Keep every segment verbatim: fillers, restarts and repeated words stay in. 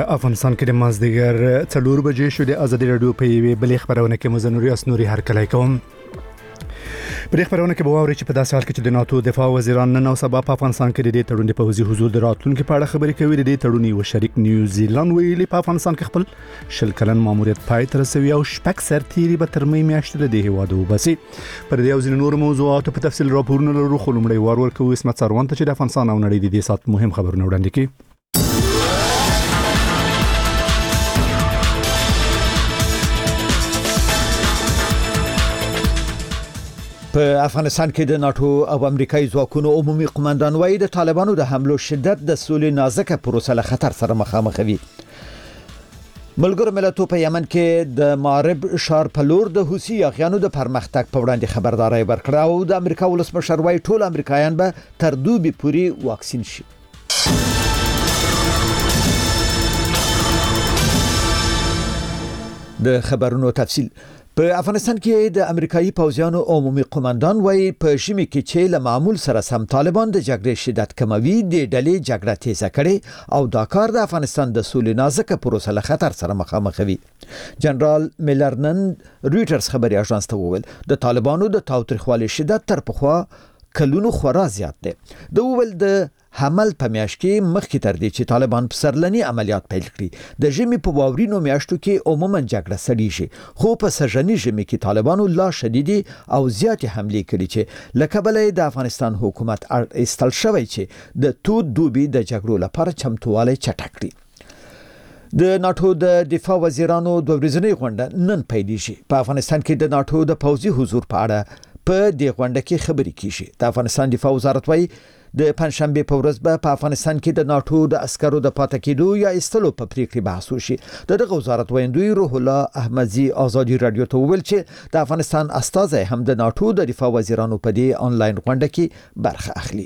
افغانستان کې د مازدیګر څلور بجې شو د ازادي رادیو په یوې بلې خبرونه کې مزنوري اسنوري هرکلی کوم. په دې خبرونه کې به واوري چې په داسې حال کې چې د ناتو دفاع وزیران نن او سبا په افغانستان کې د دې تړون د پوځي حضور د راتلونکو په اړه خبرې کوي. د دې تړون یو شریک نیوزیلند ویلي په افغانستان کې خپل شل کلن ماموریت پای ته رسوي او شپږ سرتیري به تر مې میاشتې له دې هیواده وباسي. پر دې او ځینو نورو موضوعاتو په تفصیل راپورونه لرو، خو لومړی وار ورکوو اسمت سروان ته چې د افغانستان او نړۍ د دې سات مهم خبرونه وړاندې کړي. په افغانستان کې د ناتو او امریکایي ځواکونو عمومي قومندان وایي د طالبانو د حملو شدت د سولې نازکه پروسه له خطر سره مخامخ وي. ملګرو ملتونو په یمن کې د مارب ښار په لور د حوثي اغیانو د پرمختګ په وړاندې خبرداري ورکړه او د امریکا ولسمشر وایي ټول امریکایان به تر دوبي پورې واکسین شي. د خبرونو تفصیل. په افغانستان کې د امریکایي پوځیانو عمومي قومندان وایي په ژمي کې چې له معمول سره سم طالبان د جګړې شدت کموي، د ډلې جګړه تیزه کړي او دا کار د افغانستان د سولې نازکه پروسه له خطر سره مخامخ وي. جنرال میلرنن رويټرز خبري اژانس ته وویل د طالبانو د تاوتریخوالي شدت تر پخوا کلونو خورا زیات دی. د وویل د حمل په میاشت کې مخکې تر دې چې طالبان په سرلني عملیات پیل کړي د ژمي په واورینو میاشتو کې عموما جګړه سړیږي، خو په سرژني ژمي کې طالبانو لا شدیدي او زیاتې حملې کړي چې لکه بلې د افغانستان حکومت استل شوی چې د تود دوبي د جګړو لپاره چمتووالی چټک کړي. د ناتو د دفاع وزیرانو د ورځنۍ غونډه نن پیلېږي. په افغانستان کې د ناتو د پوځي حضور په اړه په دې غونډه کې خبرې کیږي. د افغانستان دفاع وزارت وایي د پنځشنبه په ورځ به په افغانستان کې د ناتو د عسکرو د پاتې کېدو یا ایستلو په پریکړه بحث وشي. دغه وزارت ویندوی روح الله احمدزي ازادي رادیو ته ویل چې د افغانستان استازي هم د ناتو د دفاع وزیرانو په دې آنلاین غونډه کې برخه اخلي.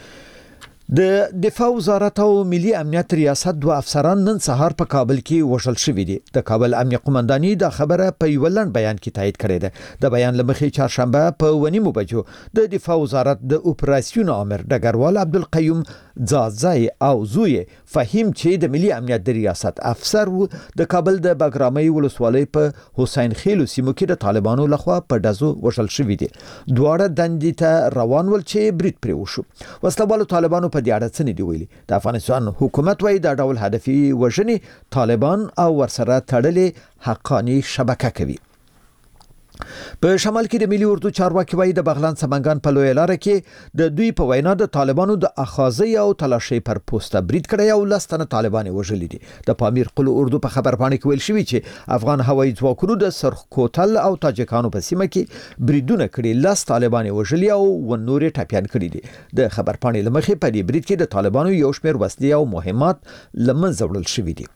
د دفاع وزارت او ملي امنیت ریاست دوه افسران نن سهار په کابل کې وژل شوي دي. د کابل امنیت قومنداني دا خبره په یو لړ بیان کې تایید کړې ده. د بیان لمخې چهارشنبه په ونیمو بجو د دفاع وزارت د اپراسیون امر ډګروال عبدالقیوم ځاځای او زوی فهیم چې د ملي امنیت د ریاست افسر و د کابل د بګرامۍ ولسوالۍ په حسین خیلو سیمو کې د طالبانو لخوا په دزو وژل شوي دي. دواړه دندې ته روان ول چې برید پرې وشو. وسلوالو طالبانو په دې اړه څه نه دی ویلي. د افغانستان حکومت وايي دا ډول هدفي وژنې طالبان او ورسره تړلې حقانی شبکه کوي. په شمال کې د ملي اردو چارواکي وايي د بغلان سمنګان په لوی لار کې د دوی په وینا د طالبانو د اخاذي او تلاشي پر پوسټه برید کړی او لستنه طالبان وژلي دي. د پامیر قلو اردو په خبر باندې ویل شوی چې افغان هوایي ځواکونو د سرخ کوتل او تاجکانو په سیمه کې بریدونه کړي، لاس طالبان وژلي او ونوري ټاپیان کړي دي. د خبر باندې لمخې په دې برید کې د طالبانو یو شمېر وسلې او مهمات لمنځه وړل شوي دي.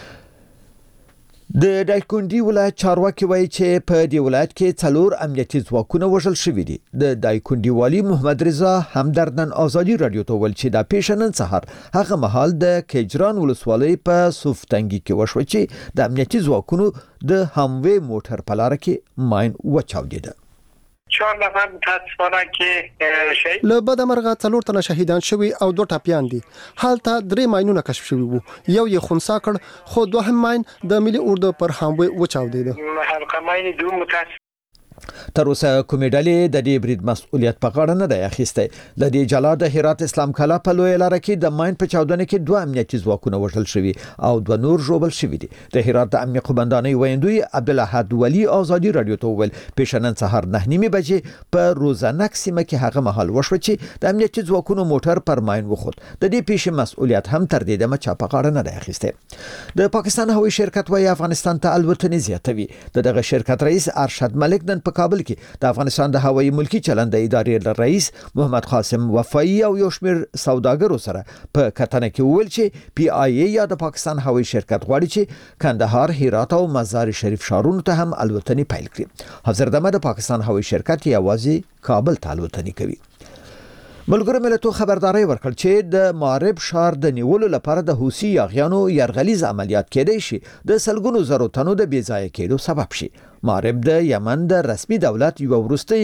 د دایکندي ولایت چارواکي وایي چې په دې ولایت کې څلور امنیتي ځواکونه وژل شوي دي. د دایکندي والی محمد رضا همدردن ازادي رادیو ته ویل چې د پیښنن سهار هغه مهال د کجران ولسوالۍ په سوفتنګي کې وشو چې د امنیتي ځواکونو د هموي موټر په لار کې ماین وچاودیده. چهار نفر متاسفانه که شهید له بد مرغه څلور تنه شهیدان شوي او دوه ټاپیان دي. هلته درې ماینونه کشف شوي وو، یو یې خنثی کړ خو دوهم ماین د ملي اردو پر هاموي وچاودیده. حلقه ماین دوم متاسف تر اوسه کومې ډلې د دې برید مسؤلیت په غاړه نه دی اخیستی. ل دې جلا د هرات اسلام کلا په لوی لار کې د ماین په چاودنه کې دوه امنیتي ځواکونه وژل شوي او دوه نور ژوبل شوي دي. د هرات د امنیت قومندانۍ ویندوی عبدالاحد ولی ازادي رادیو ته ویل پیښنن سهار نه نیمه بجې په روزانک سیمه کې هغه مهال وشو چې د امنیتي ځواکونو موټر پر ماین وخوت. د دې پیښې مسؤلیت هم تر دې دمه چا په غاړه نه دی اخیستی. د پاکستان هوایي شرکت وايي افغانستان ته الوتنې زیاتوي. دغه شرکت رئیس ارشد ملک نن په کابل کې د افغانستان د هوایي ملکی چلند ادارې رئیس محمد قاسم وفایی او یو شمېر سوداګرو سره په کتنه کې ویل چې پی آی ای یا د پاکستان هوایي شرکت غواړي چې کندهار، هرات او مزار شریف ښارونو ته هم الوتنې پیل کړي. حضرتمه د پاکستان هوایي شرکت یوازې کابل ته الوتنې کوي. ملګرو ملتونو خبرداري ورکړ چې د مارب ښار د نیولو لپاره د حوثي اغیانو یرغلیز عملیات کېدای شي د سلګونو زرو تنو د بې ځایه کېدو سبب شي. مارب د یمن د رسمي دولت یو وروستي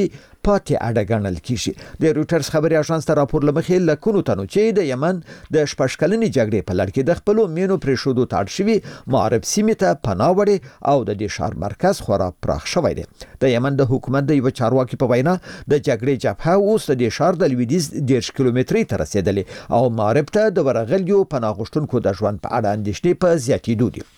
پاتې اډه ګڼل کیږي. د رويټرز خبري اژانس ته راپور لمخې لکونو تنو چې د یمن د شپږ کلنې جګړې په لړ کې د خپل مینو پرې شودو تاړ شوی معرب سیمه ته پناه وړي او د دې شهر مرکز خورا پراخ شوی دی. د یمن د حکومت د یو چارواکي په وینا د جګړې جبهه اوس د شهر د لویدیز ډیرش کیلومتري ته رسیدلې او معرب ته د ورغلیو پناه غوښتونکو د ژوند په اړه اندېښنې په زیاتېدو دي.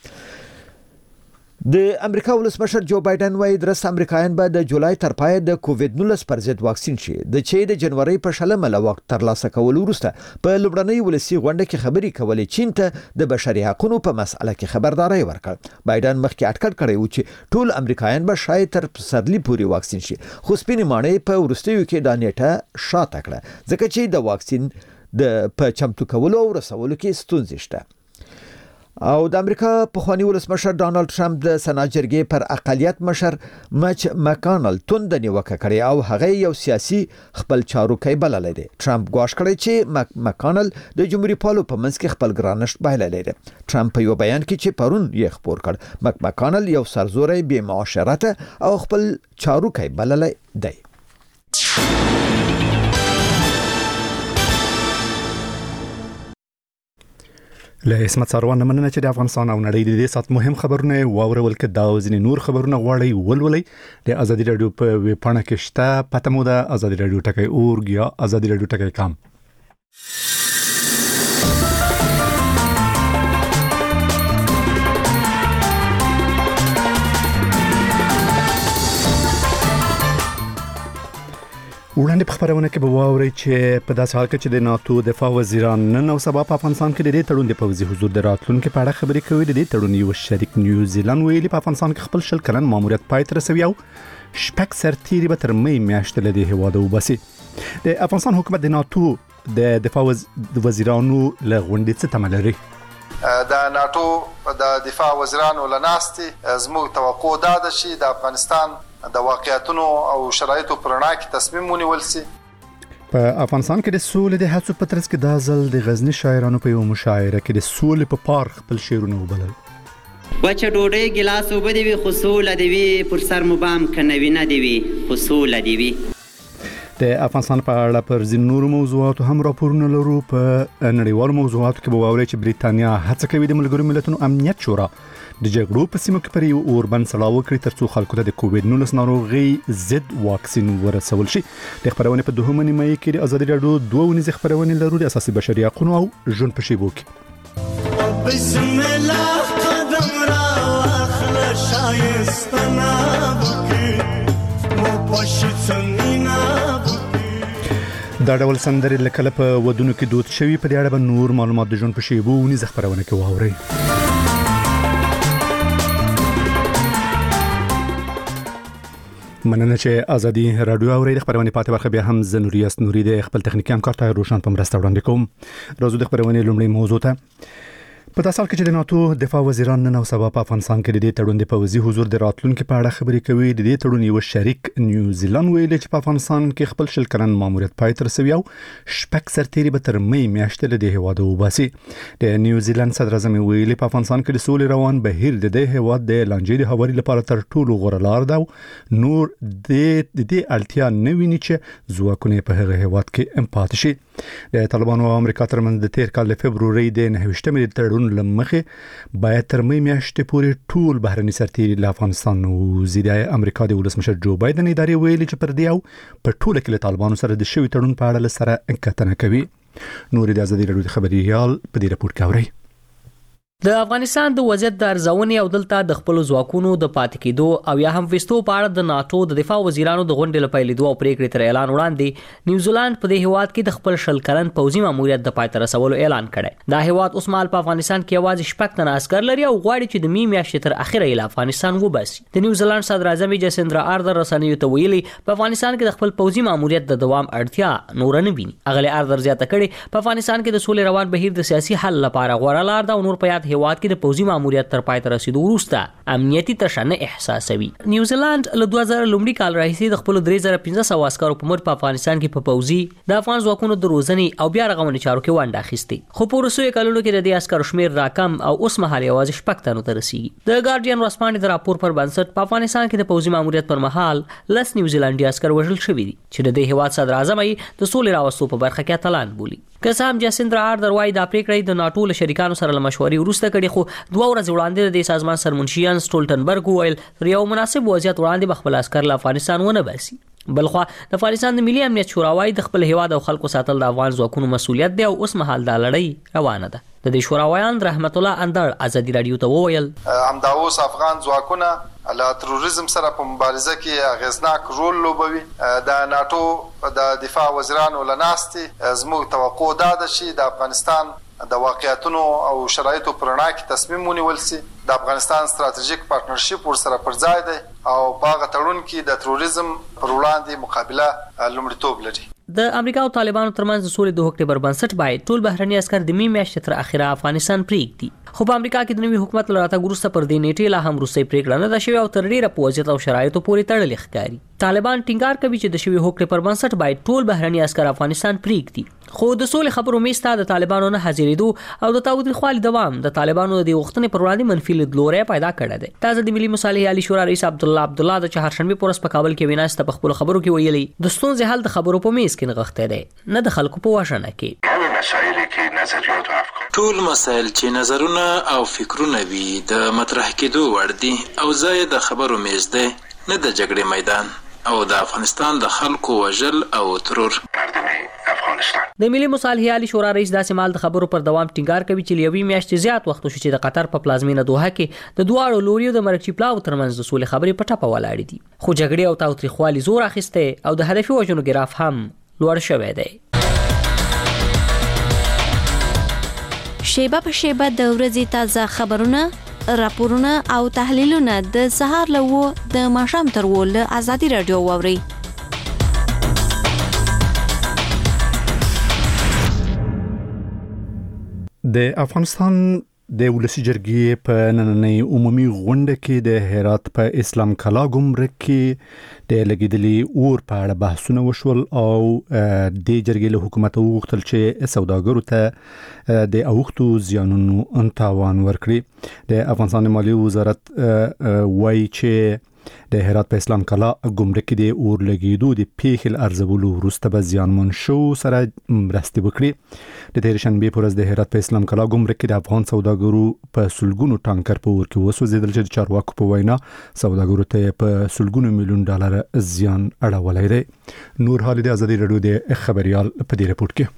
د امریکا ولسمشر جو بایدن وايي درست امریکایان به د جولای تر پای د کووډ نولس پر ضد واکسین شي. د چې د جنوري په شلمه له وخت تر لاسه کول وروسته په لومړنۍ ولسی غونډه کې خبري کولې چین ته د بشري حقوقو په مسأله کې خبرداري ورکړ. بایدن مخکې اټکل کړی و چې ټول امریکایان به شاید تر پسرلي پورې واکسین شي. خو سپینې ماڼۍ په ورستیو کې د نیټه شاته کړه ځکه چې د واکسین د په چمتو کولو او رسولو کې ستونزې شته. او د امریکا پخوانی ولسمشر ډانلډ ټرمپ د سنات جرګې پر اقلیت مشر مچ مکانل توند نیوکه کړې او هغه یو سیاسي خپل چاروکي بللی دی. ټرمپ ګواښ کړی چې مک مکانل د جمهوریت پالو په منځ کې خپل ګرانښت بایللی دی. ټرمپ په یو بیان کې چې پرون یې خبر کړ مک مکانل یو سرزوري بې معاشرت او خپل چاروکي بللی دی. له اسمت سروان مننه چې د افغانستان او نړۍ د دې سات مهم خبرونه واورول کې دا ځینې نور خبرونه غواړي ولولي د ازادي رادیو په ویب پاڼه کې شته. پته مو ده ازادي رادیو ټکی اورګ یا ازادي رادیو ټکی کام. وړاندې په خبرونه کې به واوري چې په داسې حال کې چې د ناتو دفاع وزیران نن او سبا په افغانستان کې د دې تړون د پوځي حضور د راتلونکو په اړه خبرې کوي. د دې تړون یو شریک نیوزیلند ویلي په افغانستان کې خپل شل کلن ماموریت پای ته رسوي او شپږ سرتیري به تر مې میاشتې له دې هیواده وباسي. د افغانستان حکومت د ناتو د دفاع وزیرانو له غونډې څه تمه لري؟ د ناتو د دفاع وزیرانو لناستي زموږ توقع دا ده چې د افغانستان د واقعیتونو او شرایطو پرنا کې تصمیم ونیول سي. په افغانستان کې د سولې د هڅو په ترڅ کې د ځل د غزنی شاعرانو په یو مشاعره کې د سولې په پار خپل شعرونه وبلل. وچه ډوډۍ ګلاس اوبه دی وي خو سوله دی وي پر سر مبام کنوي نه دی وي خو سوله دی وي. د افغانستان په اړه پر ځینو نورو موضوعاتو هم راپورونه لرو. په نړیوالو موضوعاتو کې به واورئ چې بریتانیا هڅه کوي د ملګرو ملتونو امنیت شورا د جګړو په سیمه کې پر یو اوربند سلاو وکړي ترڅو خلکو ته د کووډ نولس ناروغي ضد واکسین ورسول شي. د خبرونه په دوهمه نیمه کې د ازادي رادیو دوه ونیزه خبرونه لرو د اساسي بشري حقوقو او ژوند په شیبو کې. بسم الله قدم را اخلا شایستنا وکي مو پښتنینا دا ډول سندرې لکه په ودونو کې دود شوی. په دې اړه به نور معلومات د ژوند په شیبو ونیزه خبرونه کې واورئ. مننه چې ازادي رادیو اوري. د خبرونه پاتې برخه بیا هم زنوریاس نوري د خپل تخنیکی همکار ته روشن په مرسته وړاندې کوم. راځو د خبرونه لومړی موضوع ته. په داسې حال کې چې د ناتو دفاع وزیران نن او سبا په افغانستان کې د دې تړون د پوځي حضور د راتلونکو په اړه خبرې کوي. د دې تړون یو شریک نیوزیلند ویلي چې په افغانستان کې خپل شل کلن ماموریت پای ته رسوي او شپږ سرتیري به تر مې میاشتې له دې هیواده وباسي. د نیوزیلند صدر اعظم ویلي په افغانستان کې د سولې روان بهیر د دې هیواد د لانجې د هواري لپاره تر ټولو غوره لار ده. نور د دې اړتیا نه ویني چې ځواکونه په هغه هیواد کې امپات شي. د طالبانو او امریکا ترمنځ د تیر کال د فبرवरी د نهه تړون لمخې باید تر مې میاشتې پورې ټول بهرني سرتیري له افغانستان وزیر امریکا د ولسمشر جو بایدن ادارې ویلي چې پر دې او په ټوله کې له طالبانو سره د شوی تړون په اړه سره کتنه کوي. نور د ازادي رادیو خبريال په دې راپور کې اوري. د افغانستان د وضعیت د ارزونې او دلته د خپل ځواکونو د پاتې کېدو او یا هم وستو په اړه د ناتو د دفاع وزیرانو د غونډې لپاره لیدو او پریکړې تر اعلان وړاندې نیوزیلند په دې هیواد کې د خپل شل کلن پوځي ماموریت د پای ته رسولو اعلان کړی. دا هیواد اوس مهال په افغانستان کې یوازې شپږ تنه عسكر لري او غواړي چې د می میاشتې تر اخره یې افغانستان وباسي. د نیوزیلند صدر اعظم جسندرا آردر رسنیو ته ویلي په افغانستان کې د خپل پوځي ماموریت د دوام اړتیا نور نه ویني. اغلی آردر زیاته کړي په افغانستان کې د سولې روان بهیر د سیاسي حل لپاره غوړه لار ده او نور په یاد په هیواد کې د پوځي ماموریت تر پای ته رسیدو وروسته امنیتي تشنه احساسوي. نیوزیلند له دوه زره لومړي کال راهیسې د خپل درې زره پنځه سوه عسکرو په مټ په افغانستان کې په پوځي د افغان ځواکونو د روزنې او بیا رغونې چارو کې ونډه اخیستې، خو په وروستیو کلونو کې د دې عسکرو شمېر راکم او اوس مهال یوازې شپږ تنو ته رسیږي. د ګارډین ورځپاڼې د راپور پر بنسټ په افغانستان کې د پوځي ماموریت پر مهال لس نیوزیلندي عسکر وژل شوي دي چې د دې هیواد صدر اعظم یې د سولې راوستو په برخه کې اتلان بولي. که څه هم جاسندرا آردر وايي دا پریکړه د ناټو له شریکانو سره له مشورې وروسته کړې، خو دوه ورځې وړاندې د سازمان سرمنشیان سټولټنبرګ وویل تر یو مناسب وضعیت وړاندې به خپل عسکر له افغانستان ونه باسي. بلخوا د افغانستان د ملي امنیت شورا وايي د خپل هیواد او خلکو ساتل د افغان ځواکونو مسؤلیت دی او اوس مهال دا لړۍ روانه ده. د دې شوراویان رحمت الله اندړ ازادي رادیو ته وویل همدا اوس افغان ځواکونه له تروریزم سره په مبارزه کې اغیزناک رول لوبوي. د ناټو د دفاع وزیرانو لناستي زموږ توقع دا ده چې د افغانستان د واقعیتونو او شرایطو پر وړاندې کې تصمیم ونیول شي. د افغانستان ستراتیژیک پارتنرشپ ورسره پر ځای دی او په هغه تړون کې د تروریزم پر وړاندې مقابله لومړیتوب لري. د امریکا او طالبانو ترمنځ د سولې د هوکړې پر بنسټ باید ټول بهرني عسکر د می میاشتې تر اخره افغانستان پرېږدي، خو په امریکا کې د نوي حکومت له راتګ وروسته پر دې نیټې لا هم وروستۍ پرېکړه نه ده شوې او تر ډېره په وضعیت او شرایطو پورې تړلې ښکاري. طالبان ټینګار کوي چې د شوي هوکړې پر بنسټ باید ټول بهرني عسکر افغانستان پرېږدي، خو د سولې خبرو میز ته د طالبانو نه حاضرېدو او د تاوتریخوالي دوام د طالبانو د دې غوښتنې پر وړاندې منفي لیدلوری پیدا کړی دی. تازه د ملي مصالحې عالي شورا رئیس عبدالله عبدالله د چهارشنبې په ورځ په کابل کې ویناست په خپلو خبرو کې ویلي د ستونزې حل د خبرو په میز کې نغښتی دی، نه د خلکو په وژنه کې. ټول مسایل چې نظرونه او فکرونه وي د مطرح کېدو وړ دي او ځای د خبرو میز دی، نه د جګړې میدان او د افغانستان د خلکو وژل او ترور. د ملي مصالحې عالي شورا رئیس داسې مال د خبرو پر دوام ټینګار کوي چې له یوې میاشتې زیات وخت وشو چې د قطر په پلازمینه دوحه کې د دواړو لوریو د مرکچي پلاو ترمنځ د سولې خبرې په ټپه ولاړې دي، خو جګړې او تاوتریخوالي زور اخیستی او د هدفي وژنو ګراف هم لوړ شوی دی. شیبه په شیبه د ورځې تازه خبرونه، راپورونه او تحلیلونه د سهار له اوه د ماښام تر اوه له ازادي راډیو واورئ. د افغانستان د ولسی جرګې په نننۍ عمومي غونډه کې د هرات په اسلام کلا ګمرک کې د لګیدلي اور په اړه بحثونه وشول او د جرګې له حکومت وغوښتل چې سوداګرو ته د اوښتو زیانونو تاوان ورکړي. د افغانستان مالیې وزارت وایي چې د هرات په اسلام کلا ګمرک کې د اور لګیدو د پیښې ارزولو وروسته به زیانمن شو سره مرستې وکړي. د تېرې شنبې په ورځ د هرات په اسلام کلا ګمرک کې د افغان سوداګرو په سلګونو ټانکر په اور کې وسوځېدل چې د چارواکو په وینا سوداګرو ته په سلګونو میلیون ډالر زیان اړولی دی. نور حال د ازادي راډیو د خبريال په دې رپورټ کې.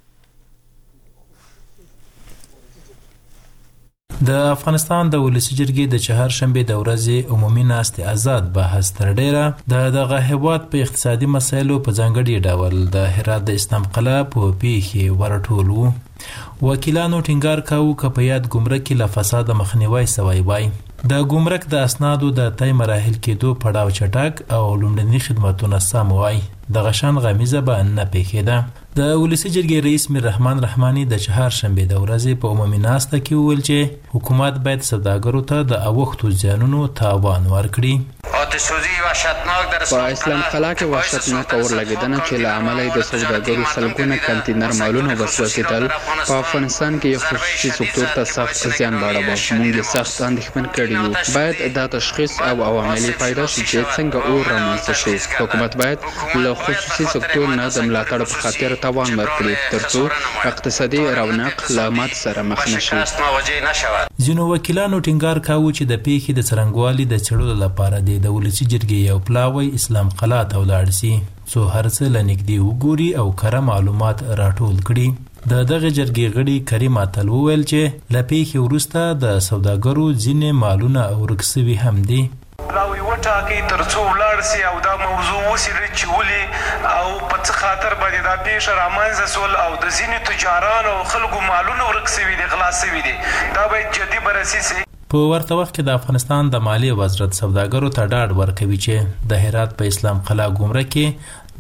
د افغانستان د ولسی جرګې د چهارشنبې د ورځې عمومي ناستې آزاد بحث تر ډیره د دغه هیواد په اقتصادي مسایلو په ځانګړي ډول د هرات د اسلام قلا په پیښې ورټول وو. وکیلانو ټینګار کاوه چې په یاد ګمرک کې له فساد مخنیوي سوی وای. د ګمرک د اسنادو د تای مراحل کېدو پړاو چټک او لومړني خدماتونه سم وای. د غشان غمیزه به نه پېښېده. د ولسی جرګې رئیس میر رحمان رحمانی د چهارشنبې د ورځې په عمومي ناسته کې وویل چې حکومت باید سوداګرو ته د اوښتو زیانونو تاوان ورکړي. په اسلام قلا کې وحشتناک اور لګیدنه چې له امله د سوداګرو سلګونه کنټینر مالونه وسوځېدل په افغانستان کې یو خصوصي سکتور ته سخت زیان واړاوه. موږ سخت اندېښمن کړي یو. باید دا تشخیص او عوامل پیدا شي چې څنګه اور رامنځته شي. حکومت باید له خصوصي سکتور نه د ملاتړ په خاطر توان ورکړي ترڅو اقتصادي رونق له مات سره مخ نشي. ځینو وکیلانو ټینګار کاوه چې د پیښې د څرنګوالي د څېړلو لپاره د ولسی جرګې یو پلاوی اسلام قلا ته ولاړ سي څو هر څه له نږدې وګوري او کره معلومات راټول کړي. د دغه جرګې غړي کریم اتل وویل چې له پیښې وروسته د سوداګرو ځینې مالونه ورک سوي هم دي. پلاوی وټاکي ترڅو ولاړ سي او دا موضوع وڅېړي چې ولې او په څه خاطر باندې دا پیښه رامنځته سول او د ځینې تجارانو او خلکو مالونه ورک سوي دي، غلا سوي دي. دا باید جدي بررسي سي. په ورته وخت کې د افغانستان د مالیې وزارت سوداګرو ته ډاډ ورکوي چې د هرات په اسلام قلا ګمرک کې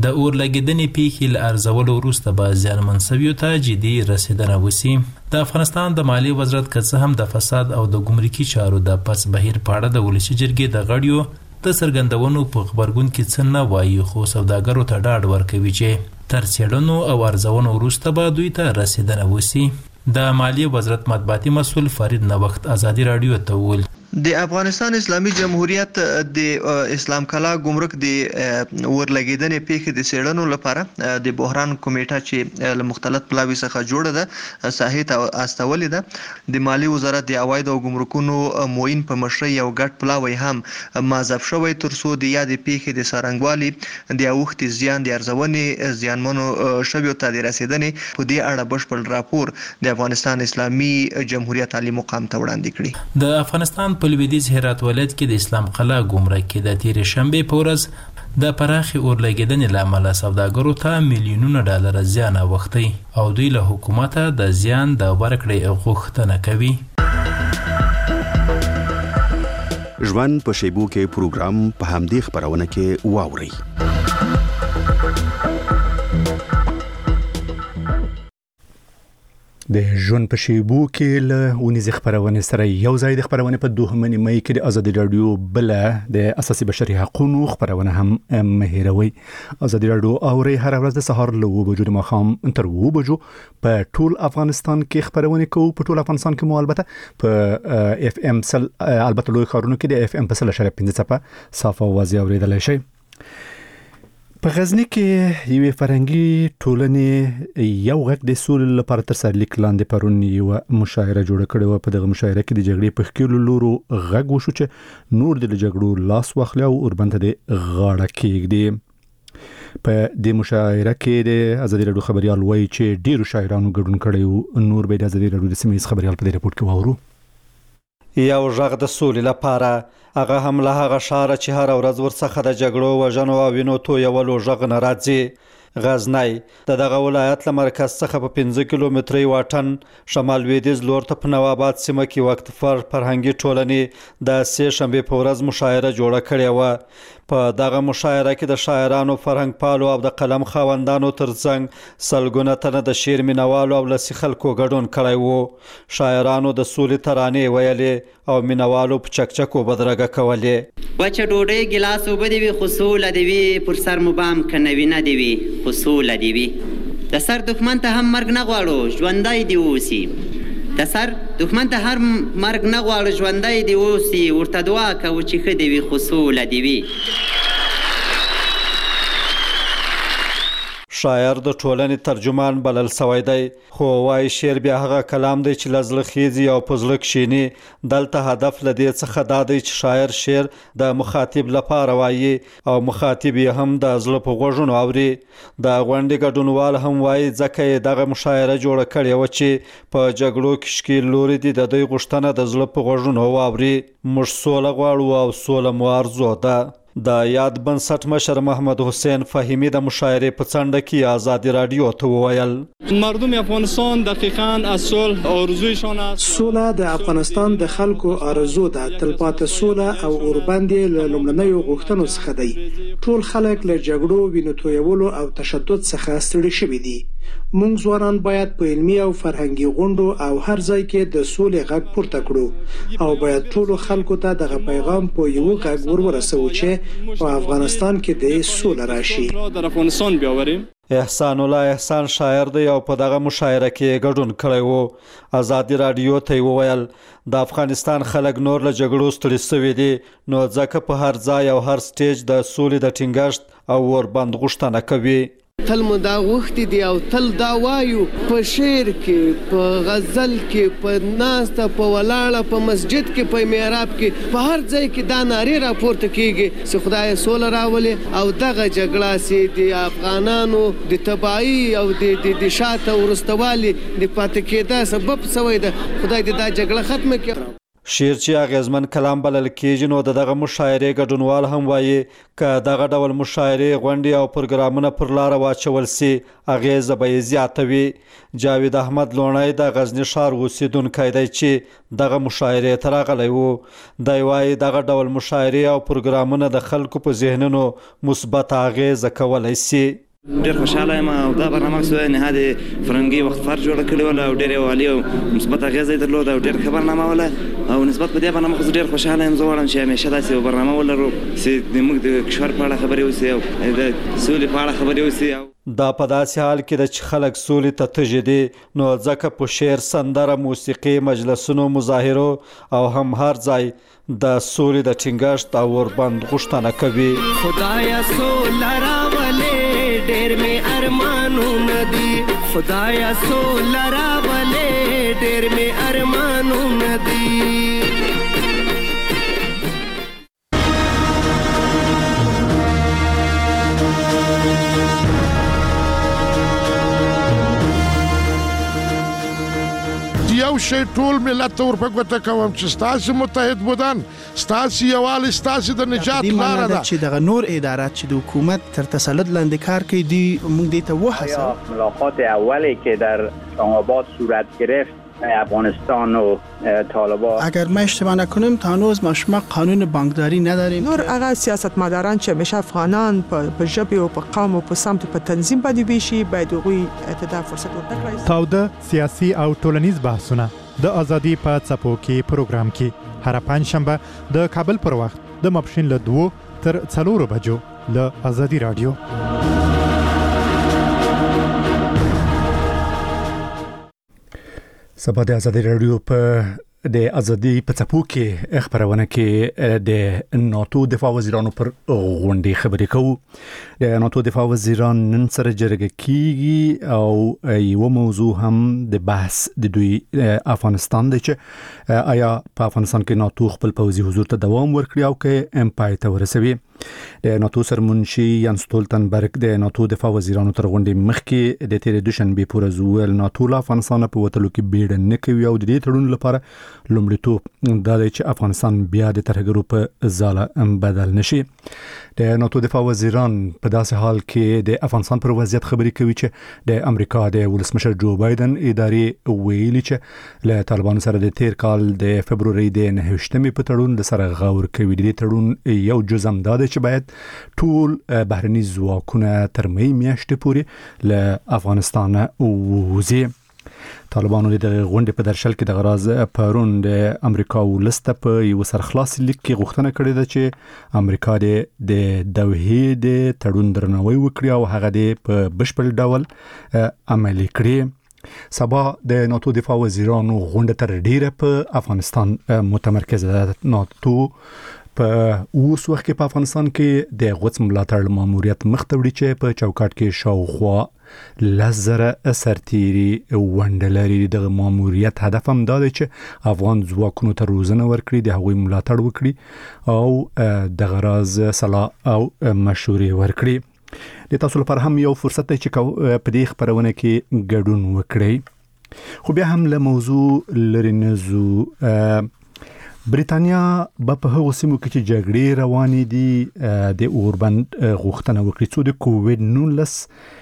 د اورلګیدنې پیښې له ارزولو وروسته به زیانمن شویو ته جدي رسیدنه وشي. د افغانستان د مالیې وزارت که څه هم د فساد او د ګمرکي چارو د پس بهیر په اړه د ولسي جرګې د غړیو د څرګندونو په خبرګون کې څه نه وایي، خو سوداګرو ته ډاډ ورکوي چې تر څېړنو او ارزونو وروسته به دوی ته رسیدنه وشي. د مالیې وزارت مطبوعاتي مسؤل فرید نوښت ازادي راډیو ته وویل د افغانستان اسلامي جمهوریت د اسلام کلا ګمرک د ورلګیدنې پیښې د څېړنو لپاره د بحران کمیټه چې له مختلف پلاوي څخه جوړه ده ساحې ته استولې ده. د مالیې وزارت د عواید او ګمرکونو معین په مشرۍ یو ګډ پلاوی هم ماذف شوی تر څو د یادې پیښې د څرنګوالي د اوښتې زیان د ارزونې زیانمنو شویو ته د رسیدنې په دې اړه بشپړ راپور د افغانستان اسلامي جمهوریت عالی مقام ته وړاندې کړي. د افغانستان په لویدیځ هرات ولایت کې د اسلام قلعه ګمرک کې د تیرې شنبې په ورځ د پراخې اورلګیدنې له امله سوداګرو ته میلیونونه ډالر زیان اوښتی او دوی له حکومته د زیان د ورکړې غوښتنه کوي. ژوند په شیبو کې پروګرام په همدې خبرونه کې واوري. د ژوند په شیبو کې له ونیزې خبرونې سره یو ځای د خبرونې په دوهمه نیمه کې د ازادي راډیو بل د اساسي بشري حقوقو خبرونه هم مهیروي. ازادي راډیو اوري هر ورځ د سهار له اوه بجو د ماښام تر اوه بجو په ټول افغانستان کې خبرونه کوو. په ټول افغانستان کې مو البته په اف ام سل البته لوی ښارونو کې د اف ام په سل اشاریه پنځه څپه صاف اوازې اوریدلای شئ. په غزنی کې یوې فرهنګي ټولنې یو غږ د سولې لپاره تر سرلیک لاندې پرون یو مشاعره جوړه کړې و. په دغه مشاعره کې د جګړې په ښکېلو لورو غږ وشو چې نور د جګړو لاس واخلي او اوربند ته د غاړه کېږدي. په دې مشاعره کې د ازادي راډیو خبريال وایي چې ډیرو شاعرانو ګډون کړی و. نور به د ازادي راډیو د سیمې خبريال په دې رپورت کې واورو. یو غږ د سولې لپاره هغه هم له هغه شاره چې هر ورځ ورڅخه د جګړو وژنو او وینو تویولو غږ نه راځي. غزنی د دغه ولایت له مرکز څخه په پنځه کیلومتري واټن شمال لویدیځ لور ته په نواباد سیمه کې وخت فر فرهنګي ټولنې د سې شنبې په ورځ مشاعره جوړه کړې و. په دغه مشاعره کې د شاعرانو، فرهنګ پالو او د قلم خاوندانو ترڅنګ سلګونه تنه د شعر مینوالو او لسی خلکو ګډون کړی و. شاعرانو د سولې ترانې ویلې او مینوالو په چکچکو بدرګه کولې. وچه ډوډۍ ګلاس اوبه دې وي خو سوله دې وي، پر سر مو بام که نوینه دې وي خو سوله دې وي. د سر دښمن ته هم مرګ نه غواړو ژوندی دې اوسي. د سر دښمن ته هر مرګ نه غواړو ژوندی دې اوسي. ورته دعا کوو چې ښه دې وي خو سوله دې وي. شاعر د ټولنې ترجمان بلل سوی دی، خو وایي شعر بیا هغه کلام دی چې له زړه خیزي او په زړه کښیني. دلته هدف له دې څخه دا دی چې شاعر شعر د مخاطب لپاره وایي او مخاطب یې هم د زړه په غوږونو اوري. د غونډې ګډونوال هم وایي ځکه یې دغه مشاعره جوړه کړې وه چې په جګړو کې ښکېل لوري دي د دوی غوښتنه د زړه په غوږونو واوري. موږ سوله غواړو او سوله مو آرزو ده. د یاد بنسټ مشر محمد حسین فهیمی د مشاعره په څنډه کې ازادي رادیو ته وویل مردم افغانستان دقیقاً از صلح آرزویشان است. سوله د افغانستان د خلکو آرزو ده. تلپاتې سوله او اوربند له لومړنیو غوښتنو څخه دی. ټول خلک له جګړو، وینو تویولو او تشدد څخه ستړي شوي دي. موږ ځوانان باید په علمي او فرهنګي غونډو او هر ځای کې د سولې غږ پورته کړو او باید ټول خلکو ته دغه پیغام په یو غږ ورسوو چې په افغانستان کې د سوله راشي. در افغانستان بیاوریم. احسان الله احسان شاعر دی او په دغه مشاعره کې ګډون کړی و. ازادي رادیو ته وویل د افغانستان خلک نور له جګړو ستړي شوي دي، نو ځکه په هر ځای او هر سټیج د سولې د ټینګښت او وربند غوښتنه کوي. تل مو دا غوښتي دي او تل دا وایو په شعر کې، په غزل کې، په ناسته، په ولاړه، په مسجد کې، په محراب کې، په هر ځای کې دا نارې راپورته کیږي چې خدای سوله راولي او دغه جګړه سي د افغانانو د تباہي او د د شاته ورستوالي د پاتې کېدا سبب شوی ده. خدای دې دا جګړه ختمه کړي. شعر چې اغیزمن کلام بلل کېږي نو دغه مشاعرې ګډونوال هم وایي که دغه ډول مشاعرې غونډې او پروګرامونه پر لاره واچول سي اغیزه به یې زیاته وي. جاوید احمد لوڼی د غزني ښار اوسیدونکی دی چې دغه مشاعرې ته راغلی و. دی وایي دغه ډول مشاعرې او پروګرامونه د خلکو په ذهنونو مثبت اغیزه کولی سي. ډېر خوشحاله یم او دا برنامه څه نهاد فرنګي وختفر جوړه کړې وله او ډېر عالي او مثبت اغیزه یې درلوده او ډېر ښه برنامه وله او نسبت په دې برنامه خو زه ډېر خوشحاله یم. زه غواړم چې همیشه داسې یو برنامه ولرو چې موږ د کشور په اړه خبرې وسي او د سولې په اړه خبرې وسي. دا په داسې حال کې ده چې خلک سولې ته تږي دي نو ځکه په شعر، سندره، موسیقي، مجلسونو، مظاهرو او هم هر ځای د سولې د ټینګښت او وربند غوښتنه کوي. خدایا سوله راولې ډېر مې ارمانونه دي، خدایا سوله راولې ډېر مې ارمانونه دي. یو شی ټول ملت ته ورپګوته کوم چې ستاسې متحد بودن، ستاسې یووالی ستاسې د نجات لاره ده. چې دغه نور ادارات چې د حکومت تر تسلط لاندې کار کوي دی موږ دې ته وهڅوو. ملاقات اولی که در اسلام‌آباد صورت گرفت افغانستان و طالبان، اگر ما اشتباه نکنیم تا هنوز ما قانون بانکداری نداریم. نور هغه سیاستمداران چې همیشه افغانان په ژبه او په قوم او په سمت په تنظیم باندې ویشي باید هغوی ته دا فرصت ورکړي. تاوده سیاسي او ټولنیز بحثونه د ازادي په څپو کې پروګرام کې هر پنځشنبه د کابل پر وخت د ماپښین له دوه تر څلورو بجو له ازادي رادیو. سبا د ازادي رادیو په د ازادي په څپو کې خبرونه کې د ناتو دفاع وزیرانو پر غونډې خبرې کوو. د ناتو دفاع وزیران نن سره جرګه کیږي او یو موضوع هم د بحث د دوی افغانستان دی چې آیا په افغانستان کې ناتو خپل پوځي حضور ته دوام ورکړي او کې ام پای ته ورسوي. د ناتو سرمنشي یان ستولتنبرګ د ناتو دفاع وزیرانو تر غونډې مخکې د تیرې دوشنبه پورې زوول ناتو له افغانستان په وتلو کې بیړه نه کوي او د دې تړون لپاره لومړیتوب دا دی چې افغانستان بیا د ترهګرو په ځاله بدل نشي. د ناتو دفاع وزیران په داسې حال کې د افغانستان پر وضعیت خبرې کوي چې د امریکا د ولسمشر جو بایدن ادارې ویلي چې له طالبانو سره د تیر کال د فبروري د نهشتمې په تړون د سره غور کوي. د دې تړون یو جزء هم دا دی چې باید ټول بهرني ځواکونه تر مې میاشتې پورې له افغانستان ووځي. طالبانو د غونډې په درشل کې د غراز پرون د امریکا ولسته په یو سرخلاص لیک کې غوښتنه کړې ده چې امریکا د دوحې د تړون درناوی وکړي او هغه د په بشپړ ډول عملي کړي. سبا د ناتو دفاع وزیرانو غونډه تر ډیره په افغانستان متمرکزه ده. ناتو په اوس وخت کې په افغانستان کې د غوڅ ملاتړ ماموریت مخ ته وړي چې په چوکاټ کې شاوخوا لزره سرتيري ونډه لري. د ماموریت هدف هم دا دی چې افغان ځواکونو ته روزنه ورکړي، د هغوی ملاتړ وکړي او د غراز صلاح او مشورې ورکړي. د تاسو لپاره هم یو فرصت دی چې په دې خبرونه کې ګډون وکړئ. خو بیا هم له موضوع لري نزو. بریتانیا به په هغو سیمو کې چې جګړې روانې دي د اوربند غوښتنه وکړي څو د کووډ نولس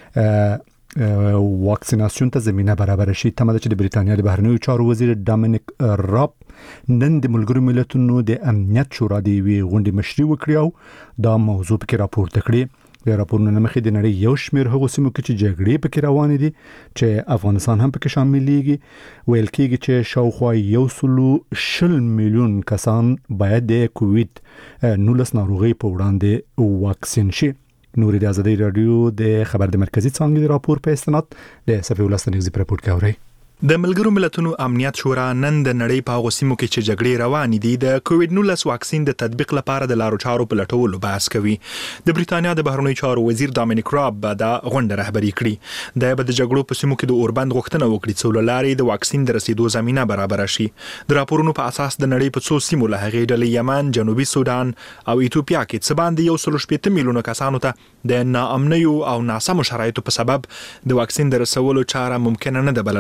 واکسیناسیون ته زمینه برابر شي. تمه ده چې د بریتانیا د بهرنیو چارو وزیر ډامینیک راب نن د ملګرو ملتونو د امنیت شورا د یوې غونډې مشري وکړي او دا موضوع پکې راپورته کړي. د راپورونو مخې د نړۍ یو شمېر هغو سیمو کې چې جګړې پکې روانې دي چې افغانستان هم پکې شاملېږي ویل کېږي چې شاوخوا یو سلو شل میلیون کسان باید د کووډ نولس ناروغۍ په وړاندې واکسین شي. نوري د ازادي رادیو د خبر د مرکزی څانګې د راپور په استناد د صفي ولستانیزي پر راپور کوي. د ملګرو ملتونو امنیت شورا نن د نړۍ په هغو سیمو کې چې جګړې روانې دي د کووډ نولس واکسین د تطبیق لپاره د لارو چارو په لټولو بحث کوي. د بریتانیا د بهرنیو چارو وزیر ډامینیک راب به دا غونډه رهبري کړي. د به د جګړو په سیمو کې د اوربند غوښتنه وکړي چې ولارې د واکسین د رسیدو زمينه برابر شي. د راپورونو په اساس د نړۍ په څو سیمو له هغې ډلې یمن، جنوبي سودان او ایتوپیا کې څه باندې یو سل شپږ میلیونه کسانو ته د ناامنیو او ناسمو شرایطو په سبب د واکسین د رسولو چاره ممکن نه ده بلل شوې.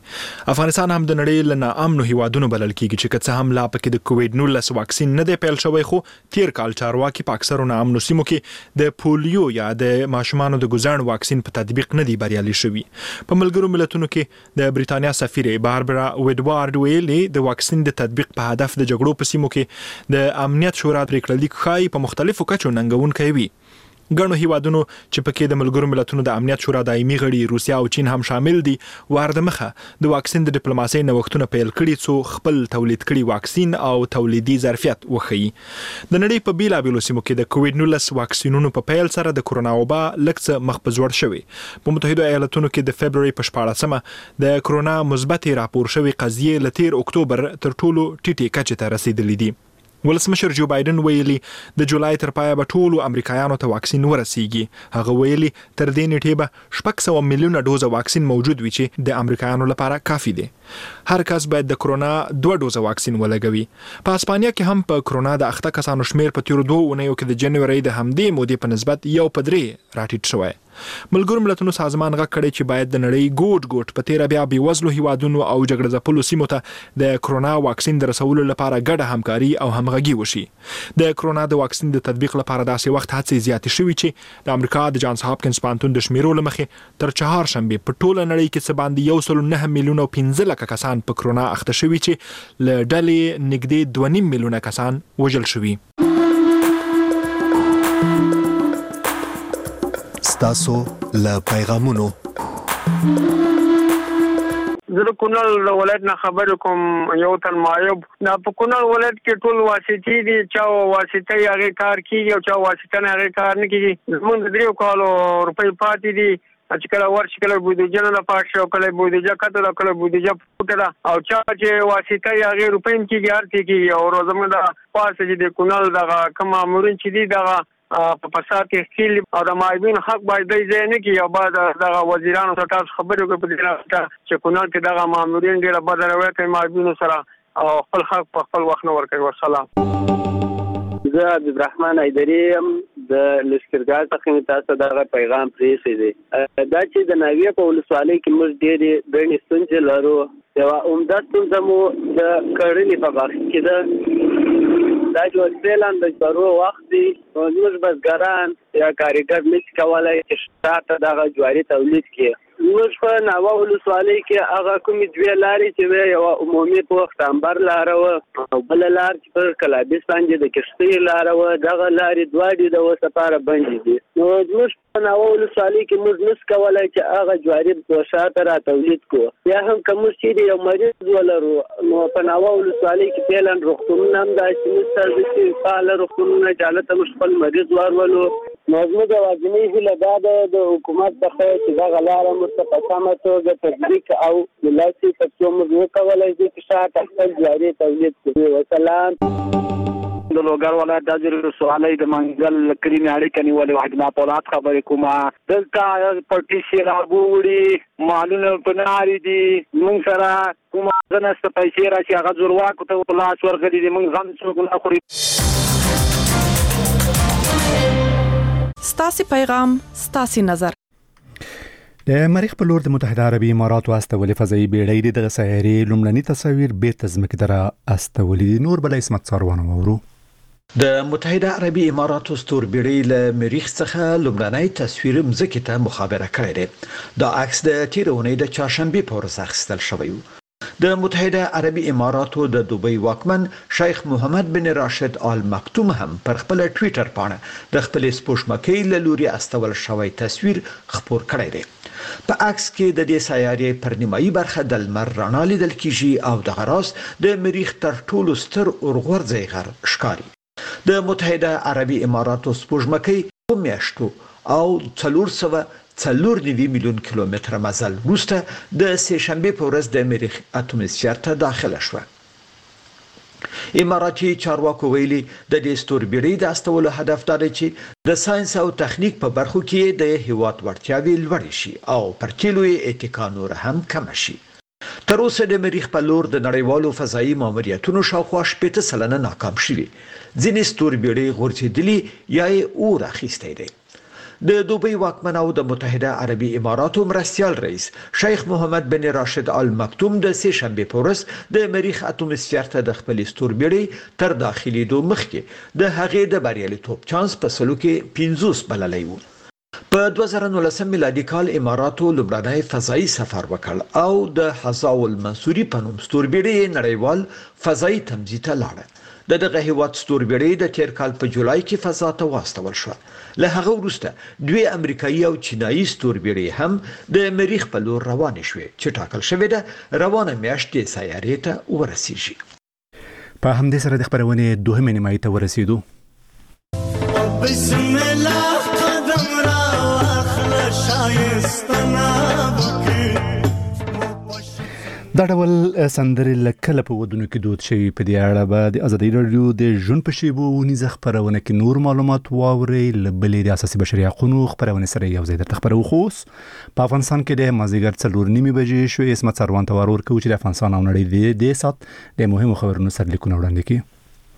افغانستان هم د نړۍ له ناامنو هیوادونو بلل کیږي چې که څه هم لا پکې د کووډ نولس واکسین نه دی پیل شوی، خو تیر کال چارواکي په اکثرو ناامنو سیمو کې د پولیو یا د ماشومانو د ګوزڼ واکسین په تطبیق نه دی بریالي شوي. په ملګرو ملتونو کې د بریتانیا سفیر باربرا وډوارډ ویلي د واکسین د تطبیق په هدف د جګړو په سیمو کې د امنیت شورا پریکړه لیک ښایي په مختلفو کچو ننګونکی وي. ګڼو هیوادونو چې پکې د ملګرو ملتونو د امنیت شورا دایمي غړي روسیا او چین هم شامل دي وار د مخه د واکسین د ډیپلوماسۍ نوښتونه پیل کړي څو خپل تولید کړي واکسین او تولیدي ظرفیت وښيي. د نړۍ په بیلابیلو سیمو کې د کووډ نولس واکسینونو په پیل سره د کرونا وبا لږ څه مخ په ځوړ شوی. په متحده ایالاتونو کې د فبروري په شپاړسمه د کرونا مثبت راپور شوی قضیې له تیر اکتوبر تر ټولو ټیټې کچې ته رسیدلې دي. ولسمشر جو بایدن ویلي د جولای تر پایه به ټولو امریکایانو ته واکسین ورسیږي. هغه ویلي تر دې نیټې به شپږ سوه میلیونه ډوزه واکسین موجود وي چې د امریکایانو لپاره کافي دی. هر کس باید د کرونا دوه ډوزه واکسین ولګوي. په اسپانیا کې هم په کرونا د اخته کسانو شمیر په تیرو دوه اونیو کې د جنوري د همدې مودې په نسبت یو په درې راټیټ شوی. ملګرو ملتونو سازمان غږ کړی چې باید د نړۍ ګوټ ګوټ په تیره بیا بېوزلو هیوادونو او جګړه ځپلو سیمو ته د کرونا واکسین د رسولو لپاره ګډه همکاري او همغږي وشي. د کرونا د واکسین د تطبیق لپاره داسې وخت هڅې زیاتې شوي چې د امریکا د جانز هاپکینز پوهنتون د شمیرو له مخې تر چهارشنبې په ټوله نړۍ کې څه باندې یو سل نهه میلیونه او پنځه لکه کسان په کرونا اخته شوي چې له ډلې نږدې دوه نیم میلیونه کسان وژل شوي. ستاسو له پیغامونو زه د کونړ ولایت نه خبر کوم. یو تن معیوب دا په کونړ ولایت کې ټول واسطې دي، چا واسطه یې هغې کار کېږي او چا واسطه نه هغې کار نه کېږي. زمونږ د دریو کالو روپۍ پاتې دي چې کله ورشي کله بودیجه نه ده پاک شي او کله بودیجه کته ده کله بودیجه پوټه ده او چا چې واسطه یې هغې روپۍ هم کېږي هر څه کېږي. او زمونږ د پاسه چې د کونړ دغه کوم مامورین چې دي دغه په فساد کې خیل او د معیوبین حق باید دی ځای نه کړي او باید دغه وزیرانو سره تاسو خبرې وکړئ په دې اړه چې کونړ کې دغه مامورین ډېره بده رویه کوي معیوبینو سره او خپل حق په خپل وخت نه ورکوي. والسلام. زه عبدالرحمن حیدري یم د لشکرګاه څخه مې تاسو دغه پیغام پرېښی دی. دا چې د ناویه په ولسوالۍ کې موږ ډېرې ګڼې ستونزې لرو. یوه عمده ستونزه مو د کرنې په برخه کې ده. دا چې فعلا د جوارو وخت دی زموږ بزګران یا کارګر نشي کولی چې شاته دغه جواري تولید کړي. موږ په ناوه ولسوالۍ کې هغه کومې دوې لارې چې وې یوه عمومي په وخت امبر لاره وه او بله لار چې په کلابیس باندې د کښتۍ لاره وه. دغه لارې دواړې د اوس لپاره بندې دي. نو زموږ په ناوه ولسوالۍ کې موږ نشو کولی چې هغه جواري په شاته را تولید کړو. بیا هم که موږ چیرې یو مریض ولرو نو په ناوه ولسوالۍ کې فعلا روغتونونه هم داسې نشته چې فعاله روغتونونه چې هلته موږ خپل مریض ورولو. نو زموږ یوازینۍ هیله دا ده د حکومت څخه چې دغه لاره موږ ته په سمه توګه تطبیق او ملاسي تر څو موږ وکولی شو چې شاته خپل جواري تولید کړو. وسلام. د لوګر ولایت د ځير ولسوالۍ د منګل کلینې اړیکه نیولې وحدنا پولاد خبرې کومه. دلته پټي سیلابو وړي مالونه په ناري دي. موږ سره کومه ځنسته پیسې راشي هغه زورواکو ته په لاس ورغلي دي. موږ ځان څوک نه خوري. ستاسي پیغام ستاسي نظر. د مریخ په لور د متحده عربي اماراتو استولې فضایي بیړۍ د سیارې لومړني تصاویر بیرته ځمکې ته را استولې دي. نور بل اسمت څاروانه وورو. د متحده عربي اماراتو ستوربیړۍ له مریخ څخه لومړنی تصویر مځکې ته مخابره کړی دی. دا عکس د تیر اونۍ د چهارشنبې په ورځ اخیستل شوی و. د متحده عربي اماراتو د دوبۍ واکمن شیخ محمد بن راشد آل مکتوم هم پر خپل ټوئیټر باندې د خپل سپوږمکۍ له لوري استول شوی تصویر خپور کړی دی. په عکس کې د دې سیارې پر نیمایي برخه د لمر رڼا لیدل کیږي او د غراس د مریخ تر ټولو ستر اورغورځي غر ښکاري. د متحده عربي اماراتو سپوږمکۍ په میاشتو او څلور سوه څلور نوي میلیون کیلومتره مزل وروسته د سه شنبې په ورځ د مریخ اتموسفیر ته داخله شوه. اماراتي چارواکو ویلي د دې ستوربیړۍ د استولو هدف دا دی چې د ساينس او تخنیک په برخو کې د هیواد وړتیاوې لوړې شي او پر تیلو یې اتکا نور هم کم شي. تر اوسه د مریخ په لور د نړیوالو فضایي ماموریتونو شاوخوا شپږ سلنه ناکام شوي. ځینې ستوربیړۍ غورځېدلي یا یې اور اخیستی دی. د دوبۍ واکمن او د متحده عربي اماراتو مرستیال رئیس شیخ محمد بن راشد آل مکتوم د سه شنبه په ورځ د مریخ اټوموسفیر ته د خپل ستوربیړۍ تر داخليدو مخکې د هغې د بریالیتوب چانس په سلو کې پنځوس بللی و. په دوه زره نولسم میلادي کال اماراتو لومړنی فضایي سفر وکړ او د حظا المنصوري په نوم ستوربیړۍ نړیوال فضایي تمځي ته لاړه. د دغه هیواد ستوربیړۍ د تیر کال په جولای کې فضا ته واستول شو. له هغه وروسته دوی امریکایي او چینایي ستوربیړۍ هم د مریخ په لور روانې شوې چې ټاکل شوې ده روانه میاشت د سیارې ته ورسیږي. په همدې سره د خبرونې دوهمې نیمایي ته ورسیدو. بسم الله قدم را واخله شایستنا وکړي. دا ډول سندرې لکه په ودونو کې دود شوي. په دې اړه به د ازادي راډیو د ژوند په شیبو ونیزه خبرونه کې نور معلومات واورئ. له بلې د اساسي بشري حقوقو خبرونه سره یو ځای درته خبرو. خو په افغانستان کې د مازدیګر څلور نیمې بجې شوې. اسمت سروان ته ورکوي چې د افغانستان او نړۍ د دې سات د مهمو خبرونو سرلیکونه وړاندې کړي.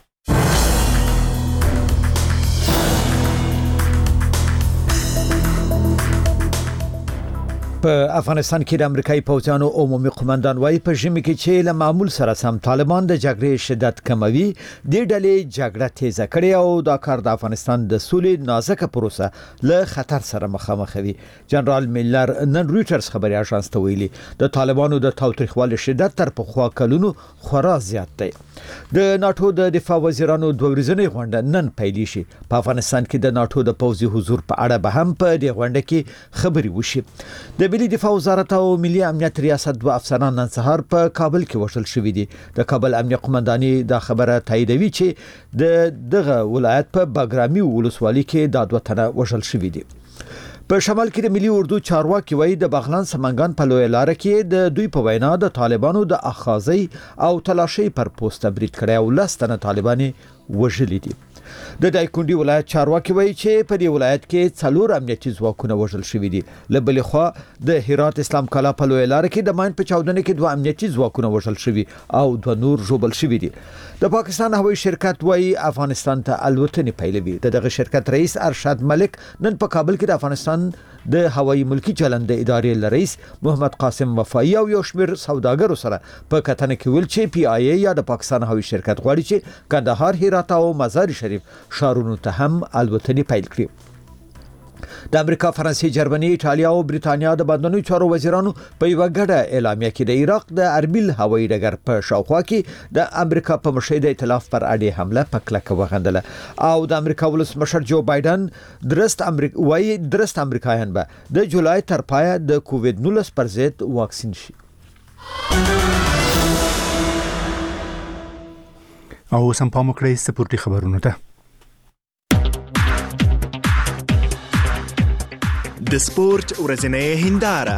په افغانستان کې د امریکایي پوځیانو عمومي قومندان وايي په ژمي کې چې له معمول سره سم طالبان د جګړې شدت کموي. د ډلې جګړه تیزه کړې او دا کار د افغانستان د سولې نازکه پروسه له خطر سره مخامخ وي. جنرال میلر نن رويټرز خبري اژانس ته ویلي د طالبانو د تاوتریخوالي شدت تر پخوا کلونو خورا زیات دی. د ناتو د دفاع وزیرانو دوه ورځنۍ غونډه نن پیل شي. په افغانستان کې د ناتو د پوځي حضور په اړه به هم په دې غونډه کې خبري وشي. د ملي دفاع وزارت او ملي امنیت ریاست دوه افسران نن سهار په کابل کې وشل شوې دي. د کابل امنیه قومنداني دا خبره تاییدوي چې د دغه ولایت په باګرامي ولسوالۍ کې د دوه تنه وشل شوې دي. په شمال کې د ملي اردو چارواکي وایي د بغلان سمنګان په لوی لار کې د دوی په وینا د طالبانو د اخاذي او تلاشي پر پوسټ برید کړي او لستنه طالباني وژلي دي. د دایکندي ولایت چارواکي وایي چې په دې ولایت کې څلور امنیتي ځواکونه وژل شوي دي. له بلې خوا د هرات اسلام کلا په لوی لار کې د ماین په چاودنه کې دوه امنیتي ځواکونه وژل شوي او دوه نور ژوبل شوي دي. د پاکستان هوایي شرکت وایي افغانستان ته الوتنې پیلوي. دغه شرکت رئیس ارشد ملک نن په کابل کې د افغانستان د هوایي ملکی چلند ادارې رئیس محمد قاسم وفایی او یو شمېر سوداګرو سره په کتنه کې ویل چې پی آی ای یا د پاکستان هوایي شرکت غواړي چې کندهار، هرات او مزار شریف شارونو ته هم الوتنې پیل کړي. د امریکا، فرانسې، جرمني، ایټالیا او بریتانیا د بندونو چارو وزیرانو په یو غړه اعلامیه کې د عراق د اربیل هوایي ډګر په شاوخوا کې د امریکا په مشهد ائتلاف پر اړې حمله په کلکه وغندله او د امریکا ولسمشر جو بایدن درست امریکا وايي درست امریکایان به د جولای تر پایه د کووید نولس پر ضد واکسین شي. او سم پام وکړئ سپورتي خبرونه ته. د سپورت ورځنۍ هنداره.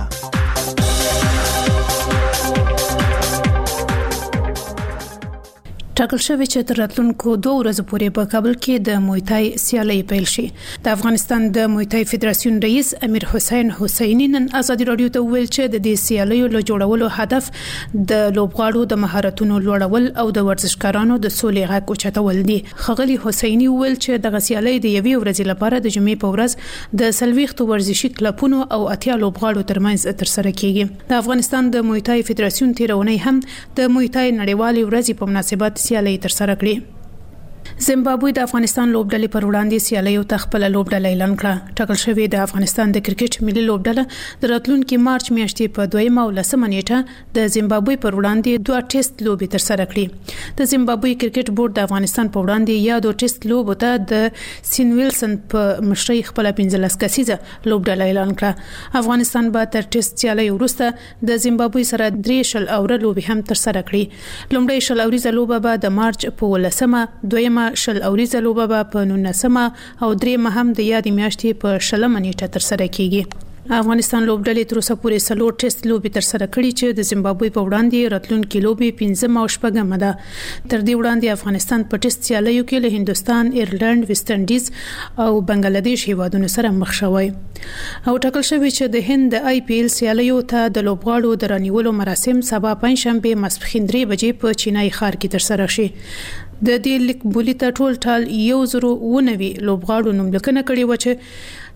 ټاکل شوی چې تر راتلونکو دوه ورځې پورې په کابل کې د مویتای سیالي پیل شي. د افغانستان د مویتای فدراسیون رئیس امیر حسین حسینی نن ازادي رادیو ته ویل چې د دې سیالیو له جوړولو هدف د لوبغاړو د مهارتونو لوړول او د ورزشکارانو د سولې غږ اوچتول دي. خغلی حسینی ویل چې د سیالي د یوې ورځې لپاره د جمعې په ورځ د سلويختو ورزشي کلبونو او اتیا لوبغاړو ترمنځ تر سره کیږي. د افغانستان د مویتای فدراسیون تیرونی هم د مویتای نړیوالې ورځې په مناسبت سیالي تر سره کړې. زیمبابوې د افغانستان لوبډلې پر وړاندې سیالیو ته خپل لوبډله اعلان کړه. ټاکل شوی د افغانستان د کرکټ ملي لوبډله د راتلونکي مارچ میاشتې په دویمه او لسمه نیټه د زیمبابوې پر وړاندې دوه ټیسټ لوبې تر سره کړې. د زیمبابوې کرکټ بورډ د افغانستان پر وړاندې یا دوه ټیسټ لوبو ته د سین ویلسن په مشرۍ خپل پنځلس کسیزه لوبډله اعلان کړه. افغانستان به تر ټیسټ سیالي وروسته د زیمبابوې سره درې شل اوره لوبې هم تر سره کړي. لومړی شل اوریزه لوبه به د مارچ په ولسمه، دویمه شل اوریزه لوبه به په نولسمه او دریمه هم د یادې میاشتې په شلمه نیټه تر سره کیږي. افغانستان لوبډلې تر اوسه پورې څلور ټیسټ لوبې تر سره کړې چې د زیمبابوې په وړاندې راتلونکي لوبې پنځمه او شپږمه ده. تر دې وړاندې افغانستان په ټیسټ سیالیو کې له هندستان، ایرلند، ویسټ انډیز او بنگلاديش هیوادونو سره مخ شوی او ټاکل شوی چې د هند د آی پی ایل سیالیو ته د لوبغاړو د رانیولو مراسم سبا پنځشنبه ماسپښین درې بجې په چینای ښار کې تر سره شي. د دې لیک بولی ته ټول ټال یو زرو ونوي لوبغاړو نوملیکنه کړې و چې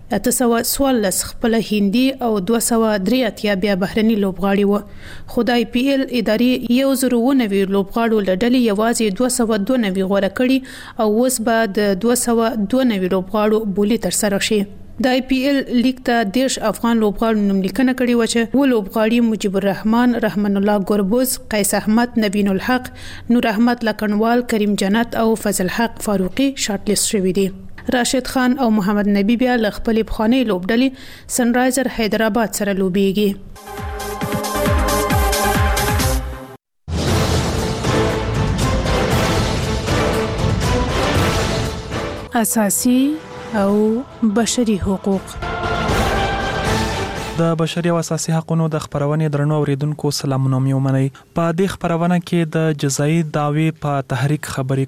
اته سوه څوارلس خپل هندي او دوه سوه درې اتیا بیا بهرني لوبغاړي و. خو د آی پی ایل ادارې یو زر او نوي لوبغاړو له ډلې یوازې دوه سوه دوه نوي غوره کړي او اوس به د دوه سوه دوه نوي لوبغاړو بولی ترسره شي. د آی پی ایل لیګ ته دیش افغان لوبغاړو نوملیکنه کړې و چې و لوبغاړي مجيب الرحمن، رحمان الله ګربوز، قیس احمد، نبین الحق، نور احمد لکنوال، کریم جنت او فضل حق فاروقي شارټ لیست شوي دي. راشد خان او محمد نبی بیا له خپل بخانه لوبډلې سنرایزر حیدرآباد سره لوبيږي. اساسي او بشري حقوق. د بشري او اساسي حقوقو د خبرونې درنو اوریدونکو سلامونه مې ومنئ. په دې خبرونه کې د جزایي دعوی په تحریک خبرې